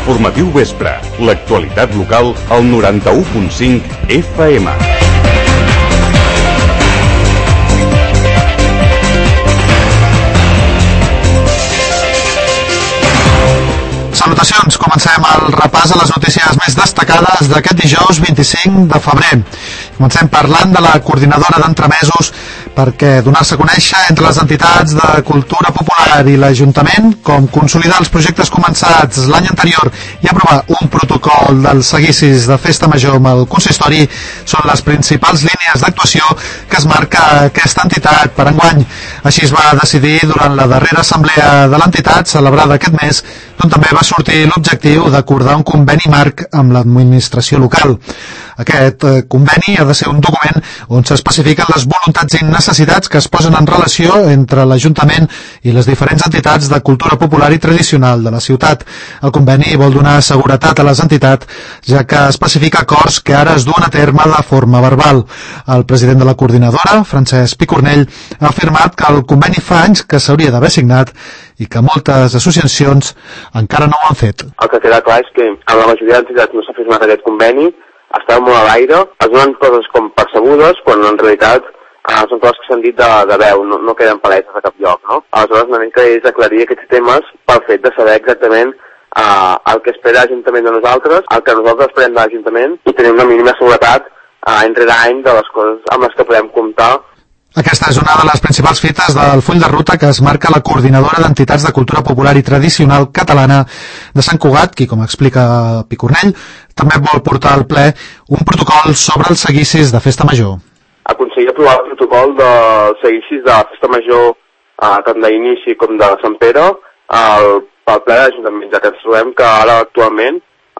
Informatiu Vespre, l'actualitat local al 91.5 FM. Salutacions, comencem el repàs a les notícies més destacades d'aquest dijous 25 de febrer. Comencem parlant de la coordinadora d'entremesos perquè donar-se a conèixer entre les entitats de cultura popular i l'Ajuntament, com consolidar els projectes començats l'any anterior i aprovar un protocol dels seguicis de Festa Major amb el consistori, són les principals línies d'actuació que es marca aquesta entitat per enguany. Així es va decidir durant la darrera assemblea de l'entitat celebrada aquest mes, d'on també va sortir l'objectiu d'acordar un conveni marc amb l'administració local. Aquest conveni ha de ser un document on s'especifiquen les voluntats i necessitats que es posen en relació entre l'Ajuntament i les diferents entitats de cultura popular i tradicional de la ciutat. El conveni vol donar seguretat a les entitats, ja que especifica acords que ara es duen a terme de forma verbal. El president de la coordinadora, Francesc Picornell, ha afirmat que el conveni fa anys que s'hauria d'haver signat i que moltes associacions encara no ho han fet. El que queda clar és que a la majoria d'entitats no s'ha firmat aquest conveni, estava molt a l'aire, es donen coses com percebudes, quan en realitat són coses que s'han dit de veu, no queden paletes a cap lloc, no? Aleshores, una mica és aclarir aquests temes pel fet de saber exactament el que espera l'Ajuntament de nosaltres, el que nosaltres esperem de l'Ajuntament i tenir una mínima seguretat any rere any de les coses amb les que podem comptar. Aquesta és una de les principals fites del full de ruta que es marca la coordinadora d'entitats de cultura popular i tradicional catalana de Sant Cugat, qui, com explica Picornell, també vol portar al ple un protocol sobre els seguicis de Festa Major. Aconseguir aprovar el protocol dels seguicis de Festa Major tant d'inici com de Sant Pere pel ple de l'Ajuntament, ja que ens trobem que ara actualment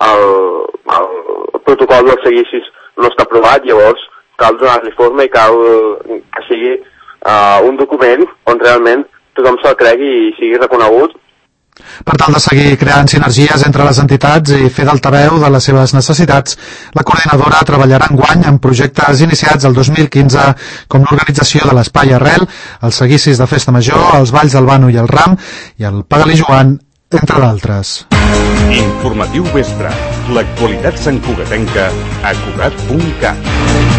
el protocol dels seguicis no està aprovat, llavors cal donar-li forma i cal que sigui un document on realment tothom se'l cregui i sigui reconegut. Per tal de seguir creant sinergies entre les entitats i fer d'altaveu de les seves necessitats, la coordinadora treballarà enguany en projectes iniciats el 2015 com l'organització de l'Espai Arrel, els seguicis de Festa Major, els Balls del Bano i el Ram i el Pagalí Joan, entre d'altres. Informatiu Vespre, l'actualitat santcugatenca a Cugat.cat.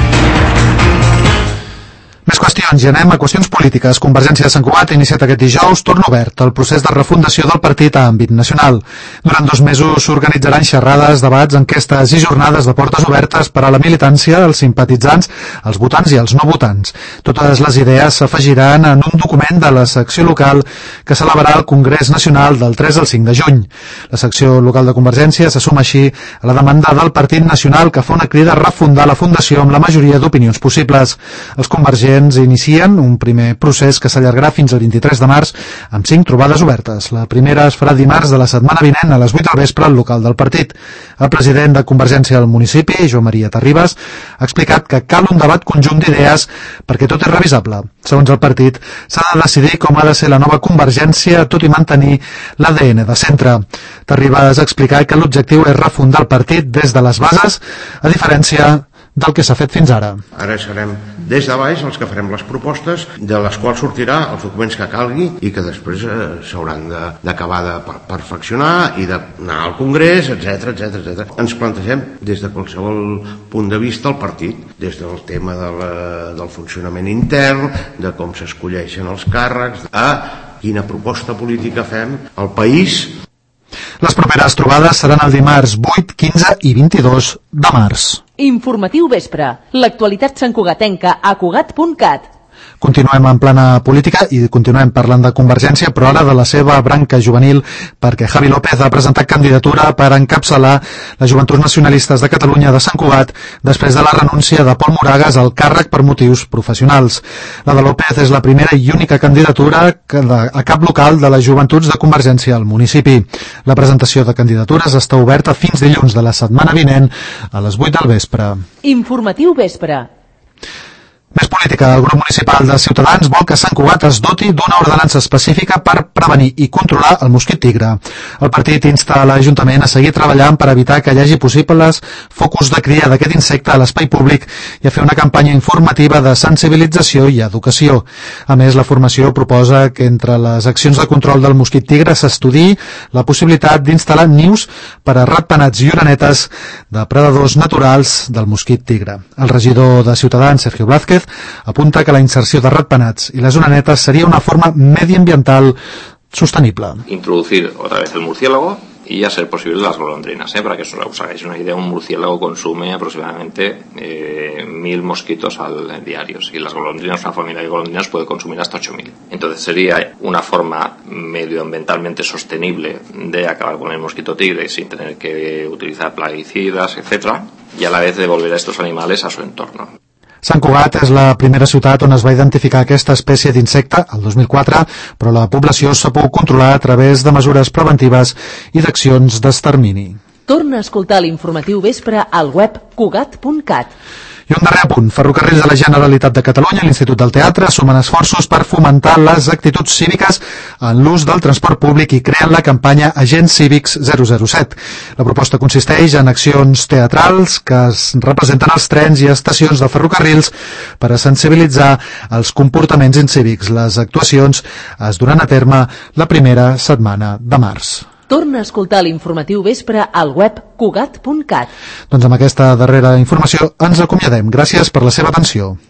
Més qüestions, i anem a qüestions polítiques. Convergència de Sant Cugat ha iniciat aquest dijous torn obert el procés de refundació del partit a àmbit nacional. Durant 2 mesos s'organitzaran xerrades, debats, enquestes i jornades de portes obertes per a la militància, els simpatitzants, els votants i els no votants. Totes les idees s'afegiran en un document de la secció local que celebrarà el Congrés Nacional del 3 al 5 de juny. La secció local de Convergència se suma així a la demanda del Partit Nacional que fa una crida a refundar la fundació amb la majoria d'opinions possibles. Els convergents inicien un primer procés que s'allargarà fins al 23 de març amb 5 trobades obertes. La primera es farà dimarts de la setmana vinent a les 8 del vespre al local del partit. El president de Convergència al municipi, Joan Maria Terribas, ha explicat que cal un debat conjunt d'idees perquè tot és revisable. Segons el partit, s'ha de decidir com ha de ser la nova Convergència, tot i mantenir l'ADN de centre. Terribas ha explicat que l'objectiu és refundar el partit des de les bases, a diferència del que s'ha fet fins ara. Ara serem des de baix els que farem les propostes, de les quals sortirà els documents que calgui i que després s'hauran d'acabar de perfeccionar i d'anar al Congrés, etc. Ens plantegem des de qualsevol punt de vista el partit, des del tema del funcionament intern, de com s'escolleixen els càrrecs, a quina proposta política fem al país. Les properes trobades seran el dimarts 8, 15 i 22 de març. Informatiu Vespre, l'actualitat santcugatenca a Cugat.cat. Continuem en plana política i continuem parlant de Convergència, però ara de la seva branca juvenil, perquè Javi López ha presentat candidatura per encapçalar les Joventuts Nacionalistes de Catalunya de Sant Cugat després de la renúncia de Pol Moragas al càrrec per motius professionals. La de López és la primera i única candidatura a cap local de les Joventuts de Convergència al municipi. La presentació de candidatures està oberta fins dilluns de la setmana vinent a les 8 del vespre. Informatiu Vespre. Més política. El grup municipal de Ciutadans vol que Sant Cugat es doti d'una ordenança específica per prevenir i controlar el mosquit tigre. El partit insta l'Ajuntament a seguir treballant per evitar que hi hagi possibles focus de cria d'aquest insecte a l'espai públic i a fer una campanya informativa de sensibilització i educació. A més, la formació proposa que entre les accions de control del mosquit tigre s'estudiï la possibilitat d'instal·lar nius per a ratpenats i orenetes de predadors naturals del mosquit tigre. El regidor de Ciutadans, Sergio Blázquez, apunta que la inserció de ratpenats i les orenetes seria una forma mediambiental sostenible. Introducir otra vez el murciélago y a ser posible las golondrinas, para que os hagáis una idea. Un murciélago consume aproximadamente 1.000 mosquitos al diario, y las golondrinas, una familia de golondrinas puede consumir hasta 8.000. Entonces sería una forma medioambientalmente sostenible de acabar con el mosquito tigre sin tener que utilizar plaguicidas, etcétera, y a la vez devolver a estos animales a su entorno. Sant Cugat és la primera ciutat on es va identificar aquesta espècie d'insecte, el 2004, però la població s'ha pogut controlar a través de mesures preventives i d'accions d'extermini. Torna a escoltar l'informatiu vespre al web cugat.cat. I un darrer apunt. Ferrocarrils de la Generalitat de Catalunya i l'Institut del Teatre sumen esforços per fomentar les actituds cíviques en l'ús del transport públic i creen la campanya Agents Cívics 007. La proposta consisteix en accions teatrals que es representen als trens i estacions de ferrocarrils per a sensibilitzar els comportaments incívics. Les actuacions es duran a terme la primera setmana de març. Torna a escoltar l'informatiu vespre al web cugat.cat. Doncs amb aquesta darrera informació ens acomiadem. Gràcies per la seva atenció.